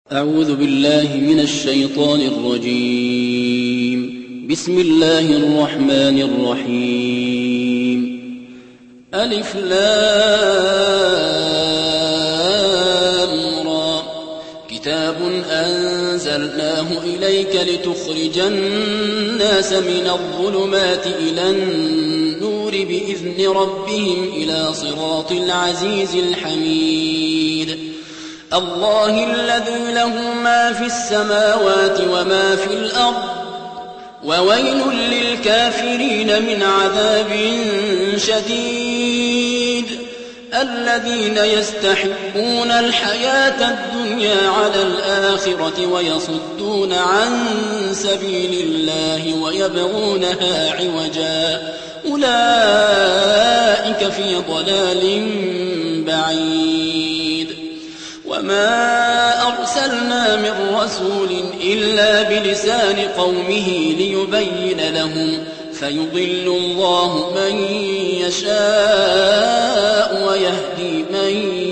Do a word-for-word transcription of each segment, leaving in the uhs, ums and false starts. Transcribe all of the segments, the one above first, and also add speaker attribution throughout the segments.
Speaker 1: أعوذ بالله من الشيطان الرجيم. بسم الله الرحمن الرحيم. ألف لام را. كتاب أنزلناه إليك لتخرج الناس من الظلمات إلى النور بإذن ربهم إلى صراط العزيز الحميد. الله الذي له ما في السماوات وما في الأرض وويل للكافرين من عذاب شديد. الذين يستحبون الحياة الدنيا على الآخرة ويصدون عن سبيل الله ويبغونها عوجا أولئك في ضلال بعيد. وما أرسلنا من رسول إلا بلسان قومه ليبين لهم فيضل الله من يشاء ويهدي من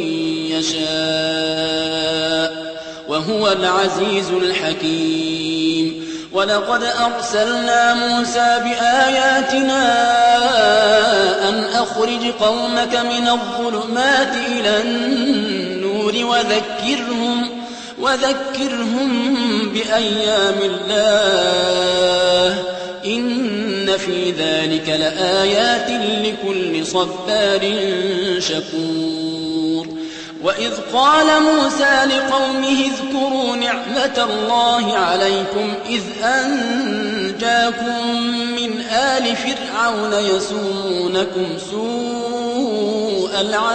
Speaker 1: يشاء وهو العزيز الحكيم. ولقد أرسلنا موسى بآياتنا أن أخرج قومك من الظلمات إلى النور وذكرهم, وذكرهم بأيام الله إن في ذلك لآيات لكل صبار شكور. وإذ قال موسى لقومه اذكروا نعمة الله عليكم إذ أنجاكم من آل فرعون يسومونكم سوء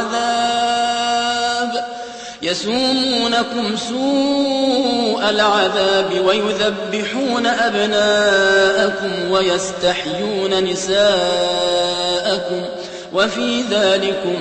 Speaker 1: العذاب يسومونكم سوء العذاب ويذبحون أبناءكم ويستحيون نساءكم وفي ذلكم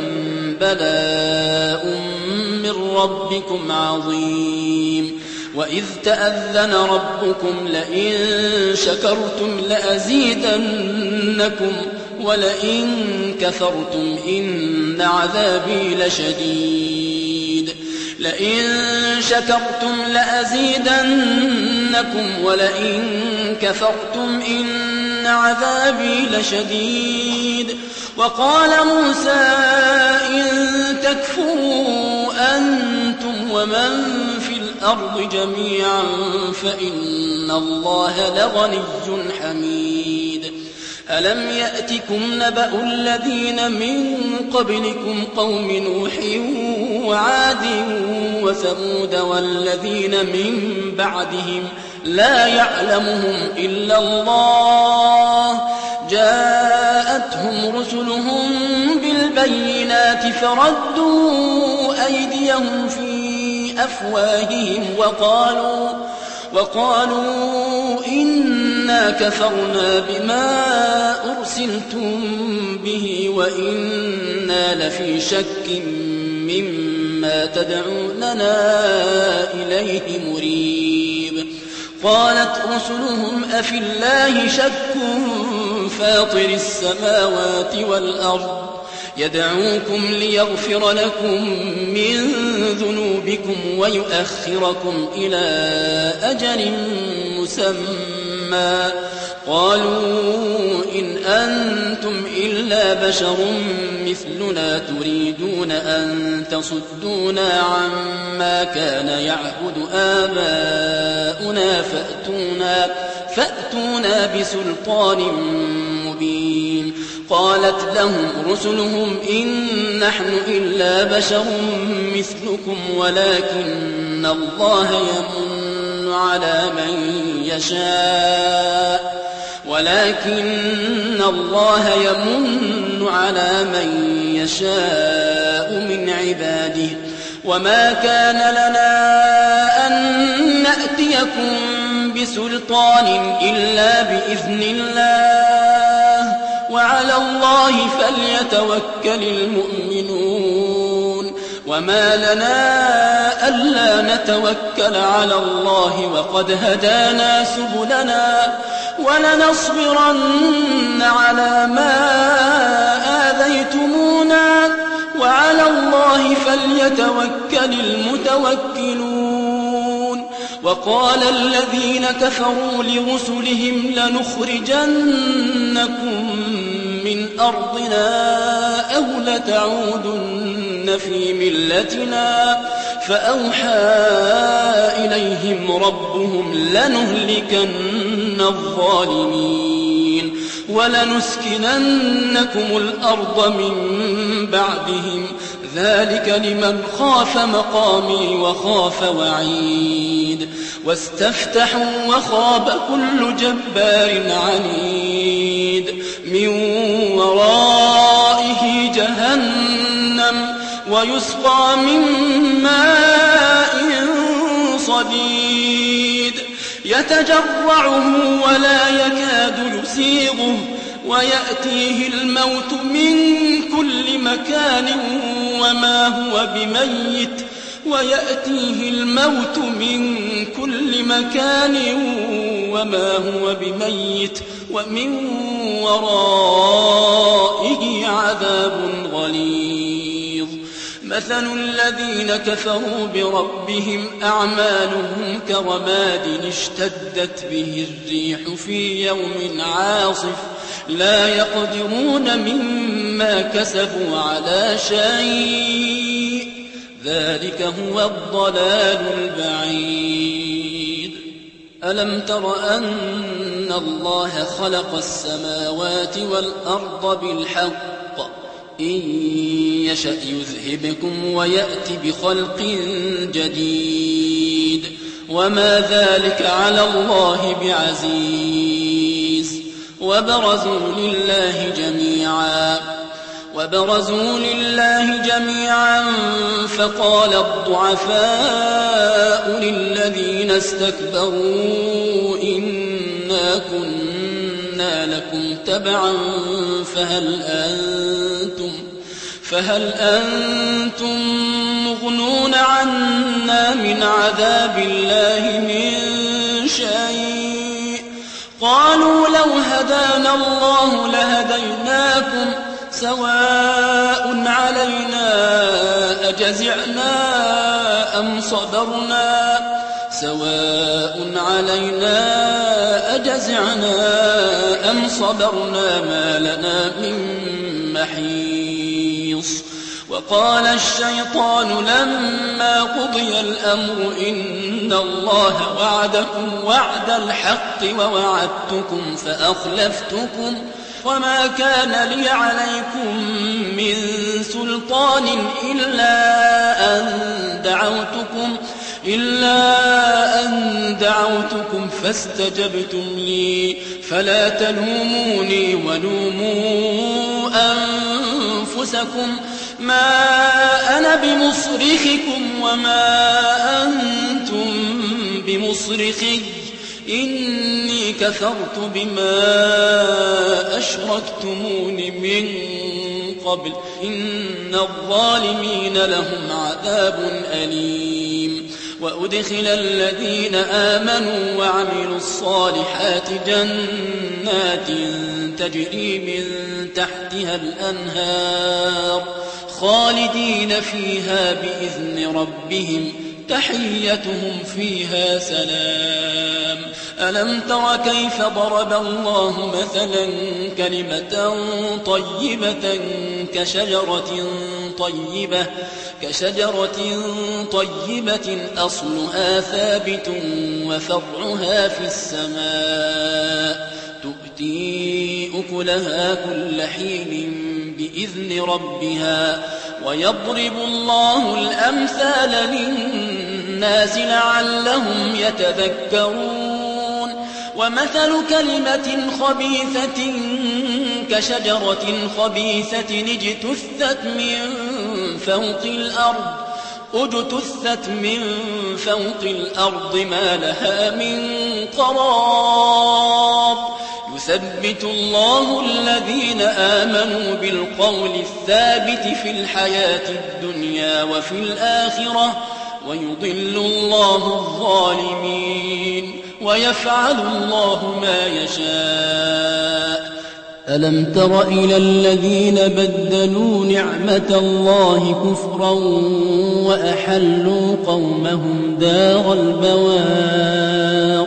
Speaker 1: بلاء من ربكم عظيم. وإذ تأذن ربكم لئن شكرتم لأزيدنكم ولئن كفرتم إن عذابي لشديد. لئن شكرتم لأزيدنكم ولئن كفرتم إن عذابي لشديد. وقال موسى إن تكفروا أنتم ومن في الأرض جميعا فإن الله لغني حميد. ألم يأتكم نبأ الذين من قبلكم قوم نوح وعاد وثمود والذين من بعدهم لا يعلمهم إلا الله جاءتهم رسلهم بالبينات فردوا أيديهم في أفواههم وقالوا وقالوا إنا كفرنا بما أرسلتم به وإنا لفي شك مما تدعوننا إليه مريب. قالت رسلهم أفي الله شك فاطر السماوات والأرض يدعوكم ليغفر لكم من ذنوبكم ويؤخركم إلى أجل مسمى قالوا إن أنتم إلا بشر مثلنا تريدون أن تصدونا عما كان يعبد آباؤنا فأتونا, فأتونا بسلطان مبين. قالت لهم رسلهم إن نحن إلا بشر مثلكم ولكن الله يمن على من يشاء ولكن الله يمن على من يشاء من عباده وما كان لنا أن نأتيكم بسلطان إلا بإذن الله وعلى الله فليتوكل المؤمنون. وما لنا ألا نتوكل على الله وقد هدانا سبلنا ولنصبرن على ما آذيتمونا وعلى الله فليتوكل المتوكلون. وقال الذين كفروا لرسلهم لنخرجنكم من أرضنا أو لتعودن في ملتنا فأوحى إليهم ربهم لنهلكن الظالمين ولنسكننكم الأرض من بعدهم ذلك لمن خاف مقامي وخاف وعيد واستفتحوا وخاب كل جبار عنيد من ورائه جهنم ويسقى من ماء صديد يتجرعه ولا يكاد يسيغه ويأتيه الموت من كل مكان وما هو بميت ويأتيه الموت من كل مكان وما هو بميت ومن ورائه عذاب غليظ مثل الذين كفروا بربهم أعمالهم كرماد اشتدت به الريح في يوم عاصف لا يقدرون مما كسبوا على شيء ذلك هو الضلال البعيد ألم تر أن الله خلق السماوات والأرض بالحق إن يشأ يذهبكم ويأتي بخلق جديد وما ذلك على الله بعزيز وبرزوا لله جميعا وبرزوا لله جميعا فقال الضعفاء للذين استكبروا إنا كنا لكم تبعا فهل أنتم فهل أنتم مغنون عنا من عذاب الله من شيء قالوا لو هدانا الله لهديناكم سواء علينا أجزعنا أم صبرنا سواء علينا أجزعنا أم صبرنا ما لنا من محيص وقال الشيطان لما قضي الأمر إن الله وعدكم وعد الحق ووعدتكم فأخلفتكم وما كان لي عليكم من سلطان إلا أن دعوتكم إلا أن دعوتكم فاستجبتم لي فلا تلوموني ولوموا أنفسكم ما أنا بمصرخكم وما أنتم بمصرخي إني كفرت بما أشركتمون من قبل إن الظالمين لهم عذاب أليم وأدخل الذين آمنوا وعملوا الصالحات جنات تجري من تحتها الأنهار خالدين فيها بإذن ربهم تحيتهم فيها سلام ألم تر كيف ضرب الله مثلا كلمة طيبة كشجرة طيبة كشجرة طيبة أصلها ثابت وفرعها في السماء تؤتي أكلها كل حين بإذن ربها ويضرب الله الأمثال للناس لعلهم يتذكرون ومثل كلمة خبيثة كشجرة خبيثة اجتثت من فوق الأرض اجتثت من فوق الأرض ما لها من قرار يثبت الله الذين آمنوا بالقول الثابت في الحياة الدنيا وفي الآخرة ويضل الله الظالمين ويفعل الله ما يشاء ألم تر إلى الذين بدلوا نعمة الله كفرا وأحلوا قومهم دار البوار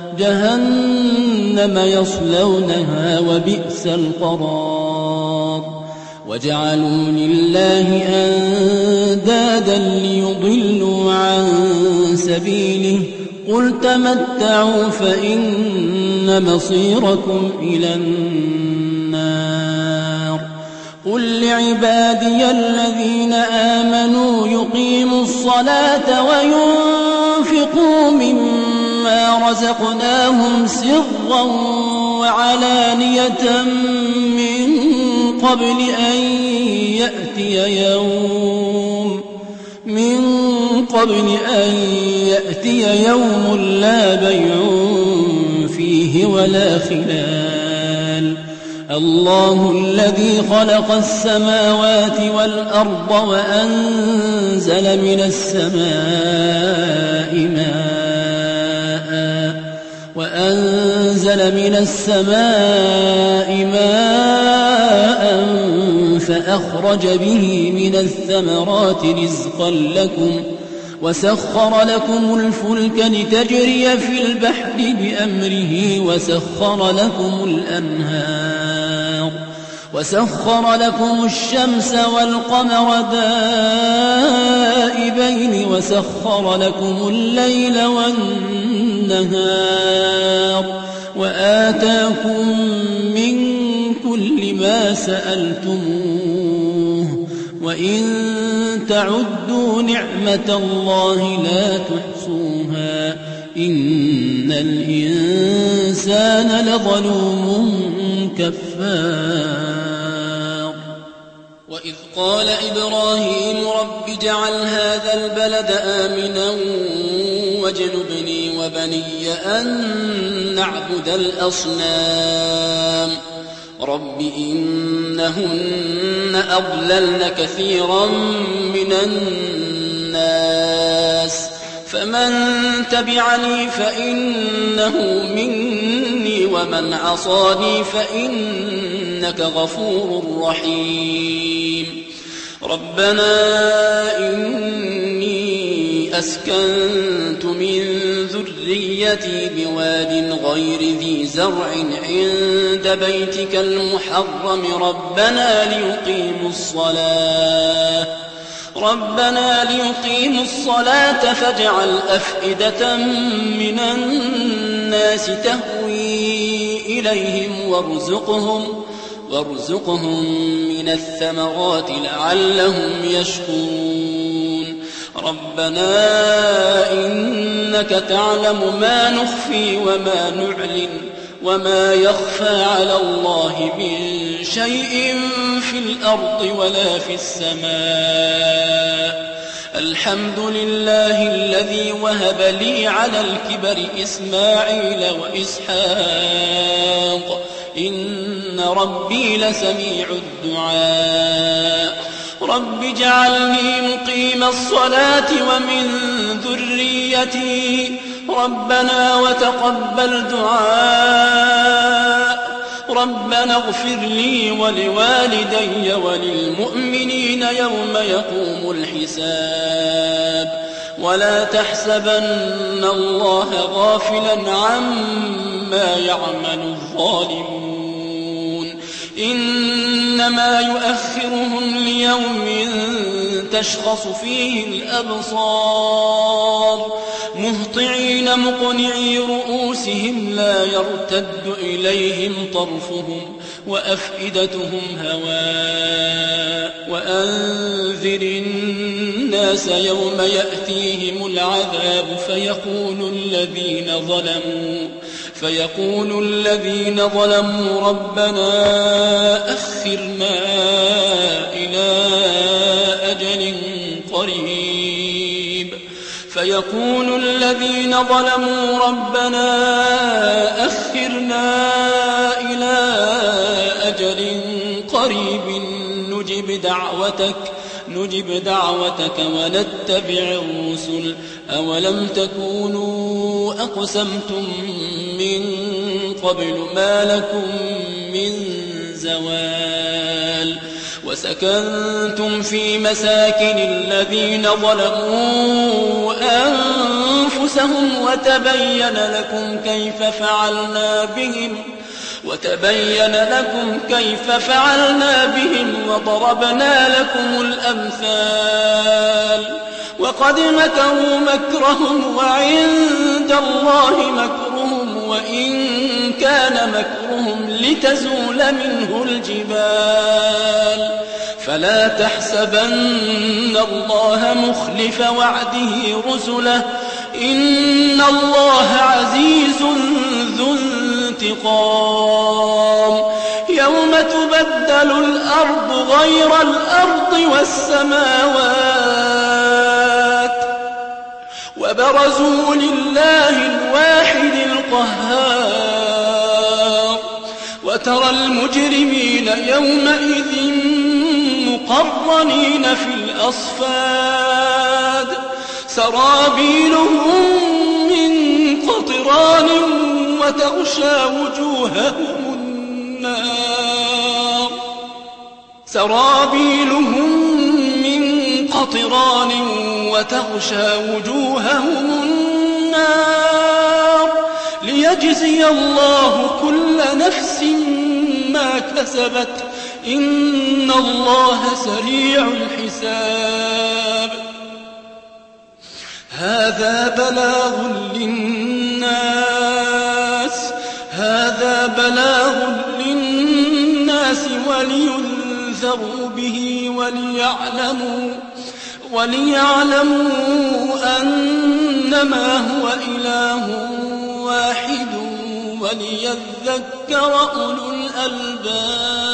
Speaker 1: جهنم يصلونها وبئس القرار وجعلوا لله أندادا ليضلوا عن سبيله قل تمتعوا فإن مصيركم إلى النار قل لعبادي الذين آمنوا يقيموا الصلاة وينفقوا مما رزقناهم سرا وعلانية من قبل أن يأتي يوم من قبل أن يأتي يوم لا بيع فيه ولا خلال الله الذي خلق السماوات والأرض وأنزل من السماء ماء وأنزل من السماء ماء فأخرج به من الثمرات رزقا لكم وسخر لكم الفلك لتجري في البحر بأمره وسخر لكم الأنهار وسخر لكم الشمس والقمر دائبين وسخر لكم الليل والنهار وآتاكم من كل ما سألتموه وإن تعدوا نعمة الله لا تحصوها إن الإنسان لظلوم كفار وإذ قال إبراهيم رب اجعل هذا البلد آمنا واجنبني وبني أن نعبد الأصنام رب إنهن أضللن كثيرا من الناس فمن تبعني فإنه مني ومن عصاني فإنك غفور رحيم ربنا إني أسكنت من ذريتي بواد غير ذي زرع عند بيتك المحرم ربنا ليقيموا الصلاة ربنا ليقيموا الصلاة فاجعل أفئدة من الناس تهوي إليهم وارزقهم وارزقهم من الثمرات لعلهم يشكرون ربنا إنك تعلم ما نخفي وما نعلن وما يخفى على الله من شيء في الأرض ولا في السماء الحمد لله الذي وهب لي على الكبر إسماعيل وإسحاق إن ربي لسميع الدعاء رب اجعلني مقيم الصلاة ومن ذريتي ربنا وتقبل دعاء ربنا اغفر لي ولوالدي وللمؤمنين يوم يقوم الحساب ولا تحسبن الله غافلا عما يعمل الظالمون إنما يؤخرهم ليوم تشخص فيه الأبصار مهطعين مقنعي رؤوسهم لا يرتد إليهم طرفهم وأفئدتهم هواء وأنذر الناس يوم يأتيهم العذاب فيقول الذين ظلموا فيقول الذين ظلموا ربنا أخرنا إلى أجل قريب فيقول الذين ظلموا ربنا أخرنا إلى أجل قريب نجب دعوتك نجب دعوتك ونتبع الرسل أولم تكونوا أقسمتم من قبل ما لكم من الزوال وسكنتم في مساكن الذين ظلموا أنفسهم وتبين لكم كيف فعلنا بهم وتبين لكم كيف فعلنا بهم وضربنا لكم الأمثال وقد مكروا مكرهم وعند الله مكرهم وإن كان مكرهم لتزول منه الجبال فلا تحسبن الله مخلف وعده رسله إن الله عزيز ذو انتقام يوم تبدل الأرض غير الأرض والسماوات وبرزوا لله الواحد القهار وترى المجرمين يومئذ مقرنين في الأصفاد سرابيلهم من قطران وتغشى وجوههم النار سرابيلهم من قطران وتغشى وجوههم النار ليجزي الله كل نفس ما كسبت إن الله سريع الحساب هذا بلاغ للناس هذا بلاغ للناس ولينذروا به وليعلموا وليعلموا أنما هو إله واحد وليذكر أولو الألباب